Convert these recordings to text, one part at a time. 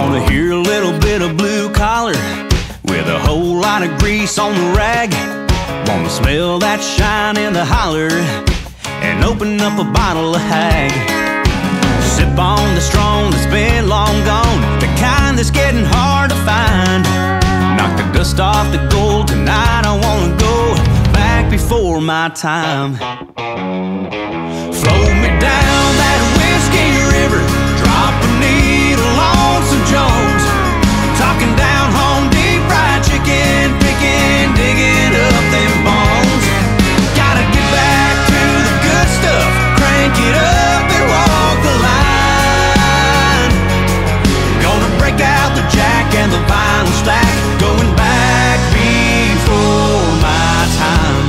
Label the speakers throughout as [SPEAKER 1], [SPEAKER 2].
[SPEAKER 1] Wanna hear a little bit of blue collar with a whole lot of grease on the rag. Wanna smell that shine in the holler and open up a bottle of Hag. Sip on the strong that's been long gone, the kind that's getting hard to find. Knock the dust off the gold tonight. I wanna go back before my time. Float me down that whiskey river, drop a needle on some Jones. Talking down home, deep fried chicken, picking, digging up them bones. Gotta get back to the good stuff, crank it up and walk the line. Gonna break out the jack and the vinyl stack, going back before my time.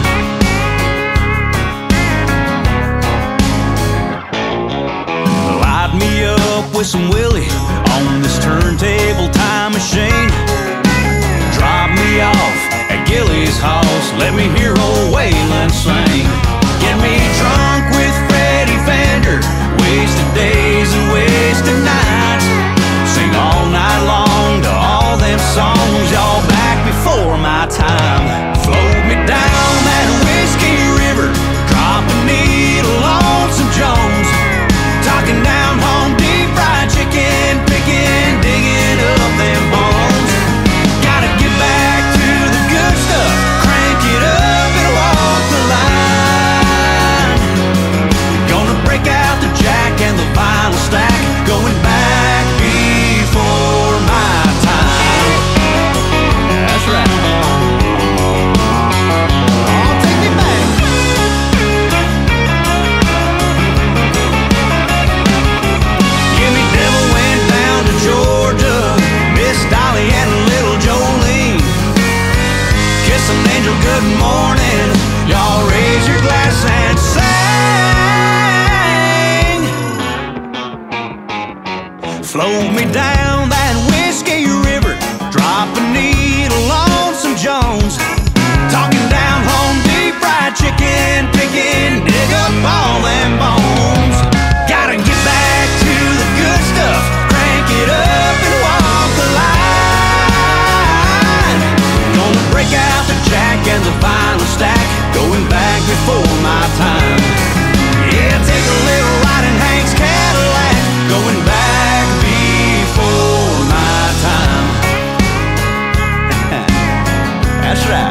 [SPEAKER 1] Light me up with some Willie on this turntable time machine. Drop me off at Gilly's house, let me hear old Waylon sing. Get me drunk with Freddie Fender, wasted days and wasted nights. Sing all night long to all them songs, y'all back before my time. Float me down that whiskey river, drop a needle on some Jones. Talking down home, deep fried chicken, picking, digging up them bones. Gotta get back to the good stuff, crank it up and walk the line. Gonna break out the jack and the vinyl stack, going back before my time. That's right. Oh, take me back. Jimmy Devil went down to Georgia, Miss Dolly and little Jolene. Kiss an angel good morning, y'all raise your glass and sing. Float me down that whiskey river, drop a needle on some Jones. Talking down home, deep fried chicken, picking, dig up all them bones. Gotta get back to the good stuff, crank it up and walk the line. Gonna break out the jack and the vinyl stack, going back before my time. Yeah, take a little ride in Hank's Cadillac, going back before my time. That's right.